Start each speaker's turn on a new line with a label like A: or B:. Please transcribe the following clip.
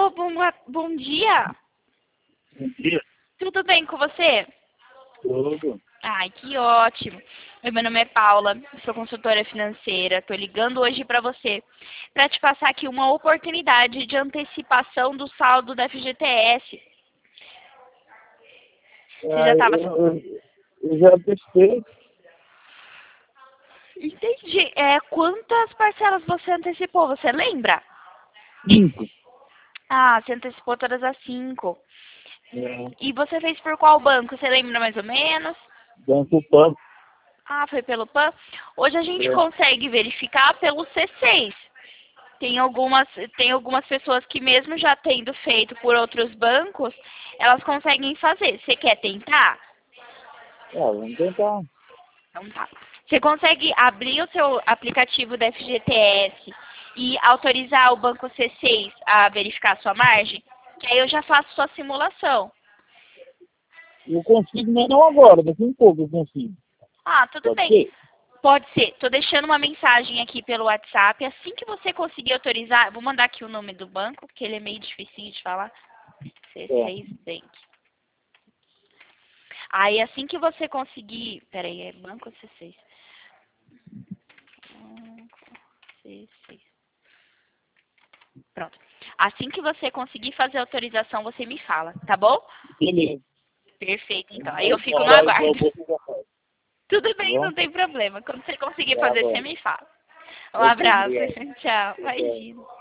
A: Alô, bom dia.
B: Bom dia.
A: Tudo bem com você?
B: Tudo.
A: Ai, que ótimo. Meu nome é Paula, sou consultora financeira. Estou ligando hoje para você para te passar aqui uma oportunidade de antecipação do saldo da FGTS. Você já estava...
B: Eu já testei
A: Entendi. Quantas parcelas você antecipou? Você lembra?
B: 5.
A: Ah, você antecipou todas as 5.
B: É,
A: E você fez por qual banco? Você lembra mais ou menos?
B: Banco Pan.
A: Ah, foi pelo PAN? Hoje a gente
B: É.
A: consegue verificar pelo C6. Tem algumas pessoas que mesmo já tendo feito por outros bancos, elas conseguem fazer. Você quer tentar?
B: Vamos tentar.
A: Então tá. Você consegue abrir o seu aplicativo da FGTS e autorizar o banco C6 a verificar a sua margem? Que aí eu já faço sua simulação.
B: Eu consigo, mas não agora, daqui um pouco eu consigo.
A: Ah, tudo
B: Pode
A: bem.
B: ser?
A: Pode ser. Tô deixando uma mensagem aqui pelo WhatsApp. Assim que você conseguir autorizar, vou mandar aqui o nome do banco, porque ele é meio difícil de falar. C6 Bank. Aí assim que você conseguir... Peraí, é banco C6? Banco C6. Pronto. Assim que você conseguir fazer a autorização, você me fala, tá bom?
B: Beleza.
A: Perfeito, então. Aí eu fico no
B: Horário do
A: aguardo.
B: almoço já faz.
A: Tudo
B: Tá
A: bem,
B: bom?
A: não tem problema. Quando você conseguir
B: Tá
A: fazer, você
B: bom.
A: me fala. Um
B: Ok,
A: abraço.
B: obrigado.
A: Tchau.
B: Tchau.
A: Imagina.